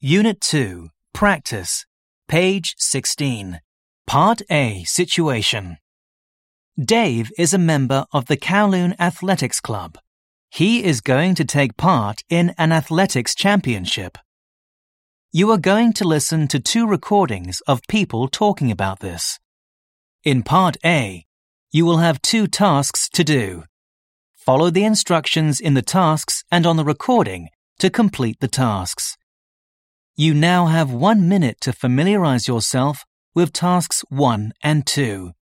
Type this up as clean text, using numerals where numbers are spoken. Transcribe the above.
Unit 2, Practice, page 16. Part A, Situation. Dave is a member of the Kowloon Athletics Club. He is going to take part in an athletics championship. You are going to listen to 2 recordings of people talking about this. In Part A, you will have 2 tasks to do. Follow the instructions in the tasks and on the recording to complete the tasks. You now have 1 minute to familiarize yourself with tasks 1 and 2.